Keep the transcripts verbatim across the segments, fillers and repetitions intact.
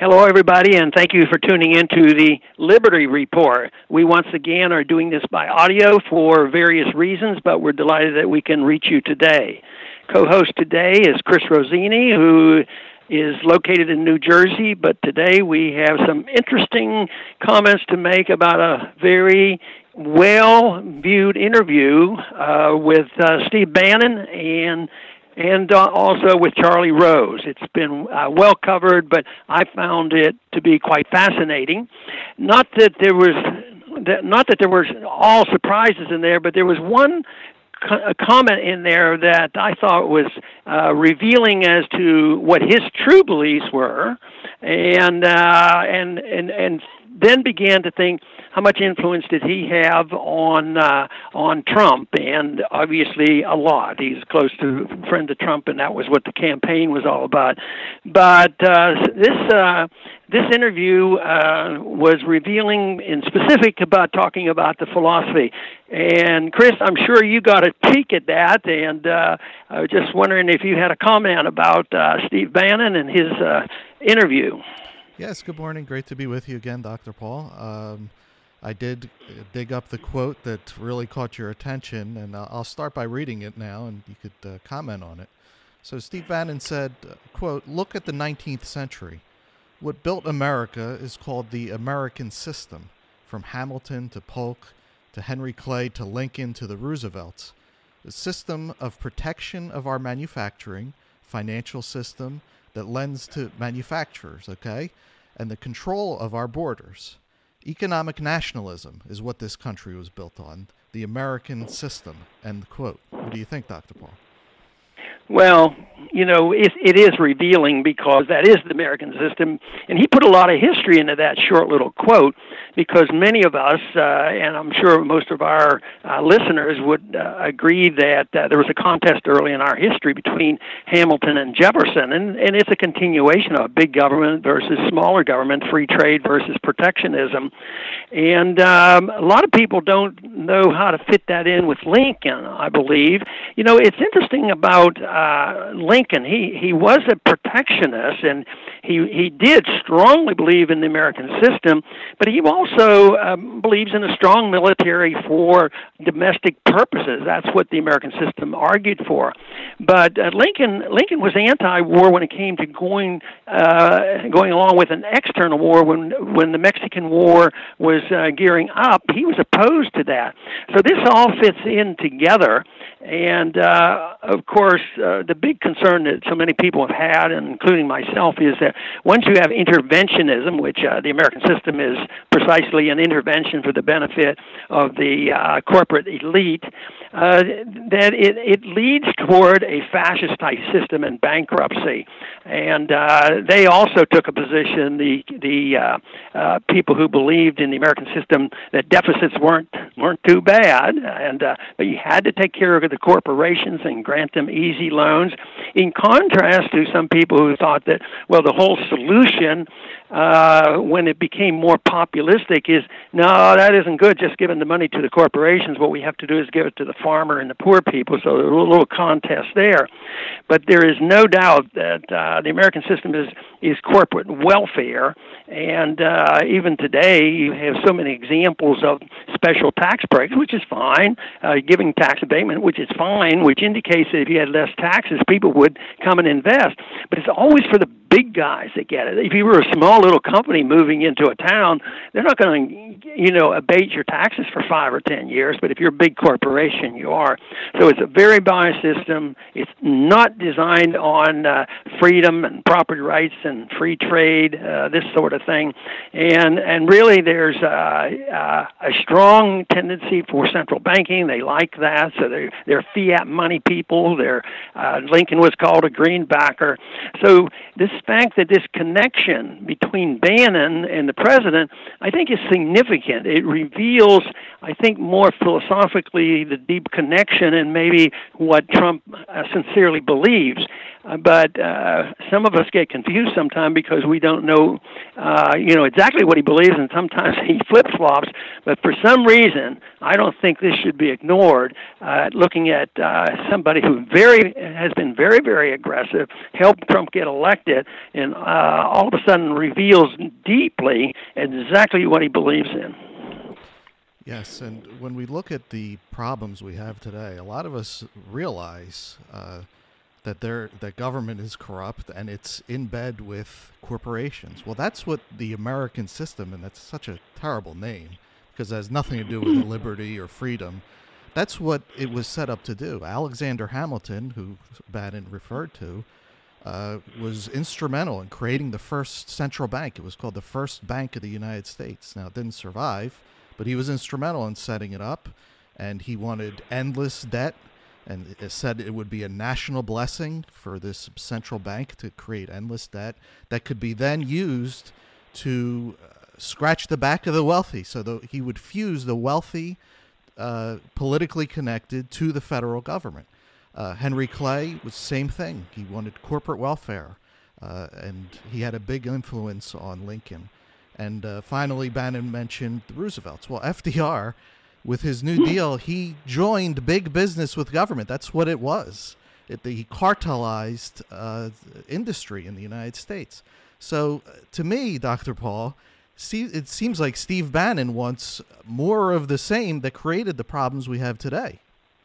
Hello, everybody, and thank you for tuning into the Liberty Report. We once again are doing this by audio for various reasons, but we're delighted that we can reach you today. Co-host today is Chris Rossini, who is located in New Jersey, but today we have some interesting comments to make about a very well-viewed interview uh, with uh, Steve Bannon and and uh, also with Charlie Rose. It's been uh, well covered, but I found it to be quite fascinating. Not that there was, not that there was all surprises in there, but there was one co- a comment in there that I thought was uh, revealing as to what his true beliefs were, and uh, and and and then began to think, how much influence did he have on uh, on Trump? And obviously a lot. He's close to a friend of Trump, and that was what the campaign was all about. But uh, this uh, this interview uh, was revealing in specific about talking about the philosophy. And Chris, I'm sure you got a peek at that, and uh, I was just wondering if you had a comment about uh, Steve Bannon and his uh, interview. Yes, good morning. Great to be with you again, Doctor Paul. Um, I did dig up the quote that really caught your attention, and I'll start by reading it now, and you could uh, comment on it. So Steve Bannon said, quote, "Look at the nineteenth century. What built America is called the American system, from Hamilton to Polk to Henry Clay to Lincoln to the Roosevelts. The system of protection of our manufacturing, financial system that lends to manufacturers, okay, and the control of our borders. Economic nationalism is what this country was built on, the American system," end quote. What do you think, Doctor Paul? Well, you know, it, it is revealing because that is the American system, and he put a lot of history into that short little quote, because many of us, uh, and I'm sure most of our uh, listeners would uh, agree that uh, there was a contest early in our history between Hamilton and Jefferson, and, and it's a continuation of big government versus smaller government, free trade versus protectionism. And um, a lot of people don't know how to fit that in with Lincoln, I believe. You know, it's interesting about uh, Lincoln. He he was a protectionist, and he he did strongly believe in the American system, but he also um, believes in a strong military for domestic purposes. That's what the American system argued for. But uh, Lincoln Lincoln was anti-war when it came to going uh, going along with an external war. When when the Mexican War was uh, gearing up, he was opposed to that. So this all fits in together. And, uh, of course, uh, the big concern that so many people have had, including myself, is that once you have interventionism, which uh, the American system is precisely an intervention for the benefit of the uh, corporate elite, uh, that it, it leads toward a fascist-type system and bankruptcy. And uh, they also took a position, the the uh, uh, people who believed in the American system, that deficits weren't weren't too bad, and uh, but you had to take care of the corporations and grant them easy loans, in contrast to some people who thought that, well, the whole solution, uh, when it became more populistic, is, no, that isn't good, just giving the money to the corporations. What we have to do is give it to the farmer and the poor people, so there's a little contest there. But there is no doubt that uh, the American system is, is corporate welfare, and uh, even today you have so many examples of special tax breaks, which is fine, uh, giving tax abatement, which is fine, which indicates that if you had less taxes, people would come and invest. But it's always for the big guys that get it. If you were a small little company moving into a town, they're not going to, you know, abate your taxes for five or ten years. But if you're a big corporation, you are. So it's a very biased system. It's not designed on uh, freedom and property rights and free trade, uh, this sort of thing. And and really, there's uh, uh, a strong tendency for central banking. They like that, so they're they're fiat money people. They're uh, Lincoln was called a greenbacker. So this fact that this connection between Bannon and the president, I think, is significant. It reveals, I think, more philosophically the deep connection and maybe what Trump uh, sincerely believes. Uh, but uh, some of us get confused sometimes because we don't know, uh, you know, exactly what he believes, and sometimes he flip-flops. But for some some reason, I don't think this should be ignored. Uh, looking at uh, somebody who very has been very, very aggressive, helped Trump get elected, and uh, all of a sudden reveals deeply exactly what he believes in. Yes, and when we look at the problems we have today, a lot of us realize uh, that there that government is corrupt and it's in bed with corporations. Well, that's what the American system, and that's such a terrible name because it has nothing to do with liberty or freedom. That's what it was set up to do. Alexander Hamilton, who Bannon referred to, uh, was instrumental in creating the first central bank. It was called the First Bank of the United States. Now, it didn't survive, but he was instrumental in setting it up, and he wanted endless debt. And it said it would be a national blessing for this central bank to create endless debt that could be then used to uh, scratch the back of the wealthy. So the, he would fuse the wealthy, uh, politically connected, to the federal government. Uh, Henry Clay was the same thing. He wanted corporate welfare, uh, and he had a big influence on Lincoln. And uh, finally, Bannon mentioned the Roosevelts. Well, F D R, with his New Deal, he joined big business with government. That's what it was. It, he cartelized uh, industry in the United States. So uh, to me, Doctor Paul, see, it seems like Steve Bannon wants more of the same that created the problems we have today.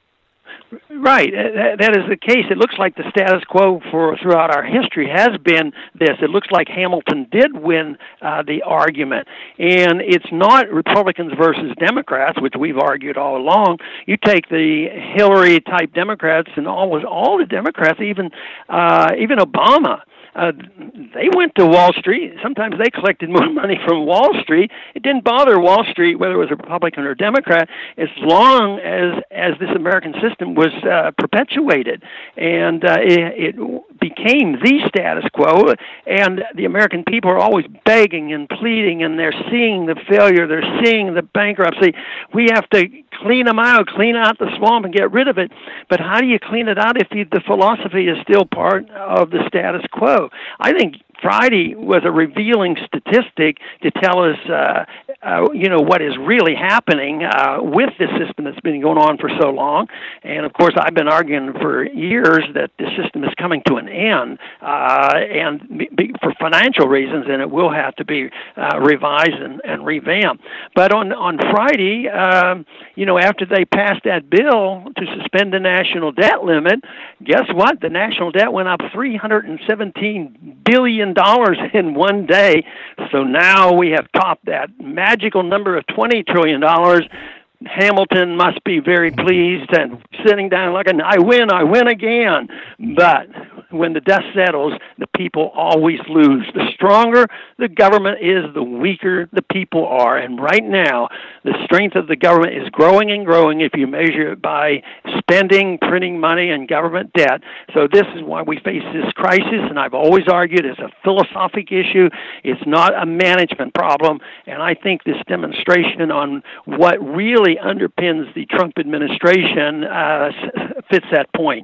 Right, that is the case. It looks like the status quo for throughout our history has been this. It looks like Hamilton did win uh, the argument, and it's not Republicans versus Democrats, which we've argued all along. You take the Hillary-type Democrats and all all the Democrats, even uh, even Obama. Uh, they went to Wall Street. Sometimes they collected more money from Wall Street. It didn't bother Wall Street whether it was a Republican or Democrat, as long as as this American system was uh, perpetuated, and uh, it, it became the status quo. And the American people are always begging and pleading, and they're seeing the failure, they're seeing the bankruptcy. We have to clean them out, clean out the swamp, and get rid of it. But how do you clean it out if you, the philosophy is still part of the status quo? I think Friday was a revealing statistic to tell us, uh, uh, you know, what is really happening uh, with this system that's been going on for so long. And, of course, I've been arguing for years that the system is coming to an end, uh, and be, for financial reasons, and it will have to be uh, revised and, and revamped. But on, on Friday, um, you know, after they passed that bill to suspend the national debt limit, guess what? The national debt went up three hundred seventeen billion dollars in one day. So now we have topped that magical number of twenty trillion dollars. Hamilton must be very pleased and sitting down like, an, I win, I win again. But when the dust settles, the people always lose. The stronger the government is, the weaker the people are. And right now, the strength of the government is growing and growing if you measure it by spending, printing money, and government debt. So this is why we face this crisis, and I've always argued it's a philosophic issue. It's not a management problem. And I think this demonstration on what really underpins the Trump administration uh, fits that point.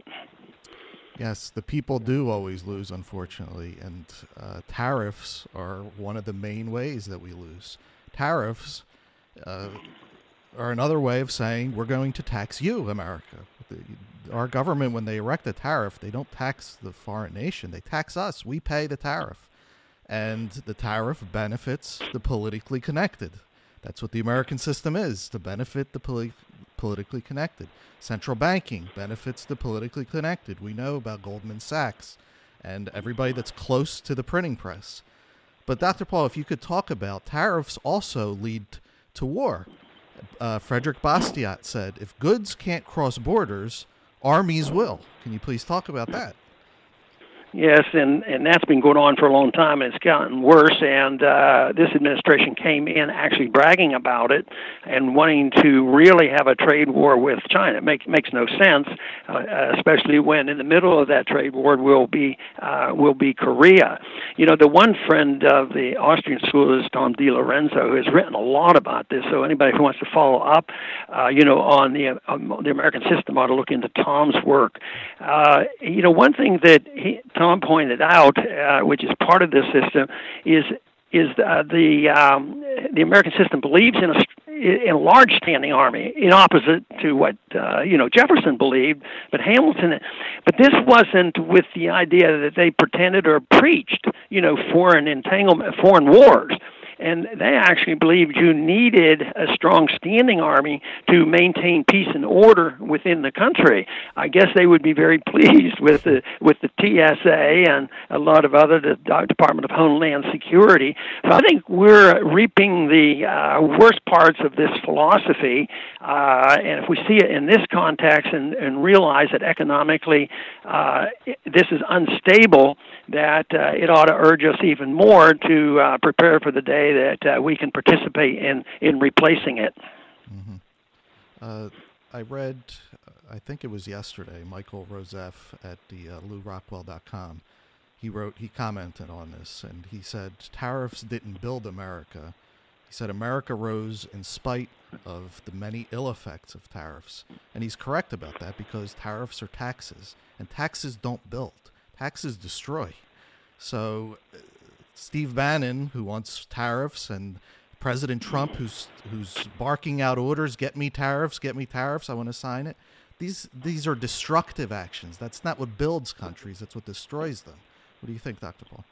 Yes, the people do always lose, unfortunately, and uh, tariffs are one of the main ways that we lose. Tariffs uh, are another way of saying we're going to tax you, America. The, our government, when they erect a tariff, they don't tax the foreign nation. They tax us. We pay the tariff. And the tariff benefits the politically connected. That's what the American system is, to benefit the poli- politically connected. Central banking benefits the politically connected. We know about Goldman Sachs and everybody that's close to the printing press. But Doctor Paul, if you could talk about tariffs also lead to war. Uh, Frederick Bastiat said, if goods can't cross borders, armies will. Can you please talk about that? Yes, and, and that's been going on for a long time, and it's gotten worse, and uh, this administration came in actually bragging about it and wanting to really have a trade war with China. It make, makes no sense, uh, especially when in the middle of that trade war will be uh, will be Korea. You know, the one friend of the Austrian school is Tom DiLorenzo, who has written a lot about this, so anybody who wants to follow up, uh, you know, on the, um, the American system ought to look into Tom's work. Uh, you know, one thing that he, Tom pointed out, uh, which is part of this system, is is uh, the um, the American system believes in a a large standing army, in opposite to what uh, you know Jefferson believed. But Hamilton, but this wasn't with the idea that they pretended or preached, you know, foreign entanglement, foreign wars. And they actually believed you needed a strong standing army to maintain peace and order within the country. I guess they would be very pleased with the with the T S A and a lot of other, the Department of Homeland Security. So I think we're reaping the uh, worst parts of this philosophy. Uh, and if we see it in this context and, and realize that economically uh, this is unstable, that uh, it ought to urge us even more to uh, prepare for the day that uh, we can participate in, in replacing it. Mm-hmm. Uh, I read, I think it was yesterday, Michael Rosef at the uh, Lew Rockwell dot com. He wrote, he commented on this, and he said, tariffs didn't build America. He said, America rose in spite of the many ill effects of tariffs. And he's correct about that, because tariffs are taxes, and taxes don't build. Taxes destroy. So uh, Steve Bannon, who wants tariffs, and President Trump, who's who's barking out orders, get me tariffs, get me tariffs, I want to sign it. These these are destructive actions. That's not what builds countries. That's what destroys them. What do you think, Doctor Paul?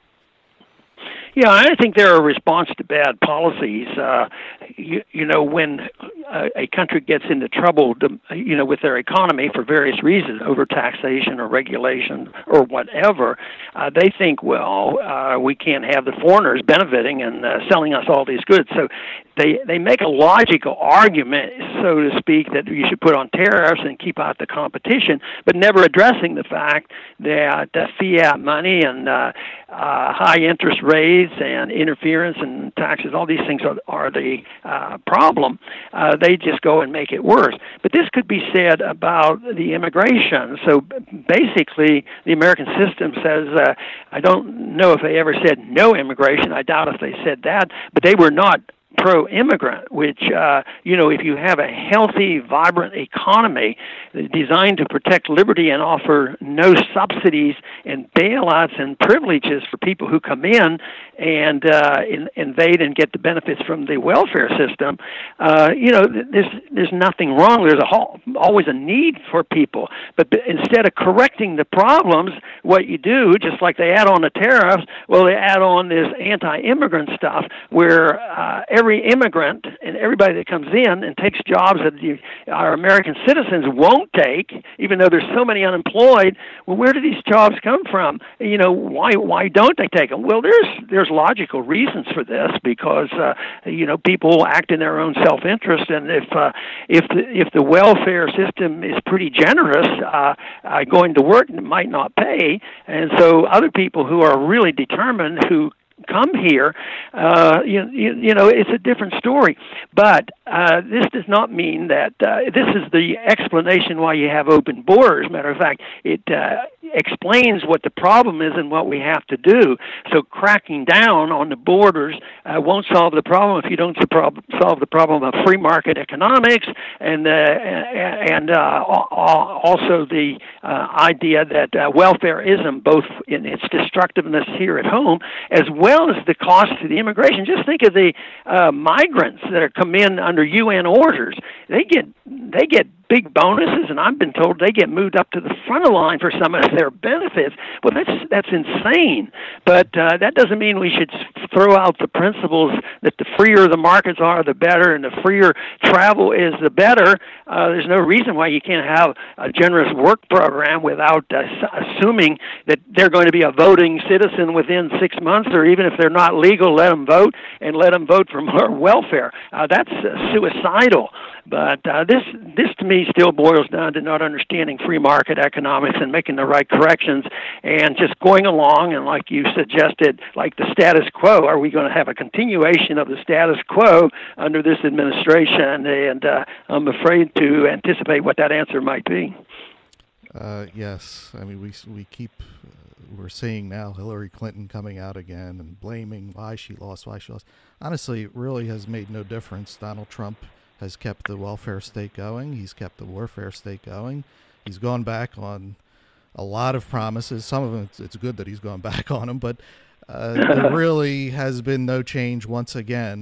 Yeah, I think they're a response to bad policies. Uh, you, you know, when a, a country gets into trouble, to, you know, with their economy for various reasons, over taxation or regulation or whatever, uh, they think, well, uh, we can't have the foreigners benefiting and uh, selling us all these goods. So they they make a logical argument, so to speak, that you should put on tariffs and keep out the competition, but never addressing the fact that uh, fiat money and uh, uh, high interest rates and interference and taxes, all these things are, are the uh, problem. Uh, they just go and make it worse. But this could be said about the immigration. So basically, the American system says, uh, I don't know if they ever said no immigration. I doubt if they said that, but they were not pro-immigrant, which, uh, you know, if you have a healthy, vibrant economy designed to protect liberty and offer no subsidies and bailouts and privileges for people who come in and uh, in, invade and get the benefits from the welfare system, uh, you know, there's there's nothing wrong. There's a whole, always a need for people. But instead of correcting the problems, what you do, just like they add on the tariffs, well, they add on this anti-immigrant stuff where uh, every immigrant and everybody that comes in and takes jobs that the, our American citizens won't take, even though there's so many unemployed. Well, where do these jobs come from? You know, why why don't they take them? Well, there's there's logical reasons for this, because uh, you know, people act in their own self-interest, and if uh, if the, if the welfare system is pretty generous, uh, uh, going to work might not pay, and so other people who are really determined, who come here, uh, you, you, you know, it's a different story. But uh, this does not mean that uh, this is the explanation why you have open borders. Matter of fact, it uh, explains what the problem is and what we have to do. So cracking down on the borders uh, won't solve the problem if you don't solve the problem of free market economics and uh, and uh, also the uh, idea that uh, welfareism, both in its destructiveness here at home as well as the cost to the immigration. Just think of the uh, migrants that are come in under U N orders. They get they get big bonuses, and I've been told they get moved up to the front of the line for some of their benefits. Well, that's that's insane. But uh, that doesn't mean we should throw out the principles that the freer the markets are, the better, and the freer travel is, the better. Uh, there's no reason why you can't have a generous work program without uh, assuming that they're going to be a voting citizen within six months, or even if they're not legal, let them vote, and let them vote for more welfare. Uh, that's uh, suicidal. But uh, this, this to me still boils down to not understanding free market economics and making the right corrections and just going along. And like you suggested, like the status quo, are we going to have a continuation of the status quo under this administration? And uh, I'm afraid to anticipate what that answer might be. Uh, yes. I mean, we, we keep... We're seeing now Hillary Clinton coming out again and blaming why she lost, why she lost. Honestly, it really has made no difference. Donald Trump has kept the welfare state going. He's kept the warfare state going. He's gone back on a lot of promises. Some of them, it's, it's good that he's gone back on them, but uh, there really has been no change once again.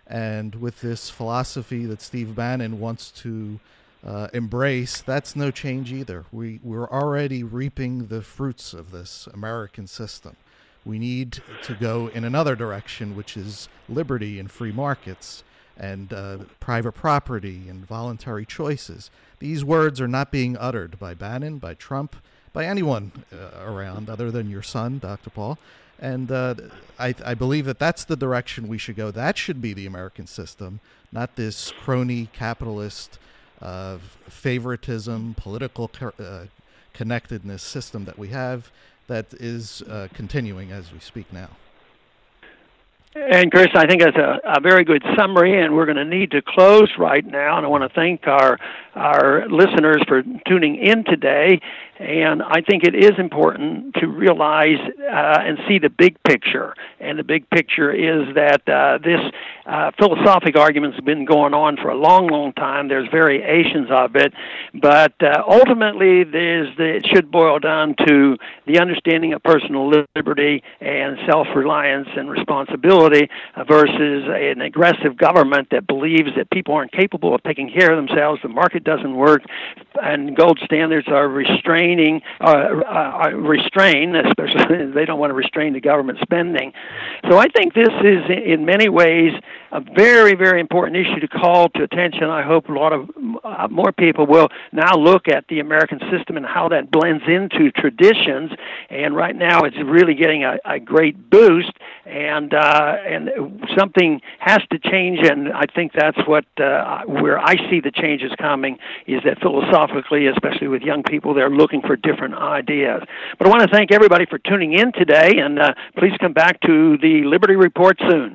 And with this philosophy that Steve Bannon wants to uh, embrace, that's no change either. We, we're already reaping the fruits of this American system. We need to go in another direction, which is liberty and free markets and uh, private property and voluntary choices. These words are not being uttered by Bannon, by Trump, by anyone uh, around other than your son, Doctor Paul. And uh, I, I believe that that's the direction we should go. That should be the American system, not this crony capitalist uh, favoritism, political co- uh, connectedness system that we have that is uh, continuing as we speak now. And Chris, I think that's a, a very good summary, and we're going to need to close right now. And I want to thank our our listeners for tuning in today. And I think it is important to realize uh, and see the big picture. And the big picture is that uh, this uh, philosophic argument has been going on for a long, long time. There's variations of it, but uh, ultimately, there's the, it should boil down to the understanding of personal liberty and self-reliance and responsibility versus an aggressive government that believes that people aren't capable of taking care of themselves, the market doesn't work, and gold standards are restraining, uh, uh, restrain, especially they don't want to restrain the government spending. So I think this is, in many ways, a very, very important issue to call to attention. I hope a lot of uh, more people will now look at the American system and how that blends into traditions. And right now, it's really getting a, a great boost, and uh, and something has to change. And I think that's what uh, where I see the changes coming is that philosophically, especially with young people, they're looking for different ideas. But I want to thank everybody for tuning in today, and uh, please come back to the Liberty Report soon.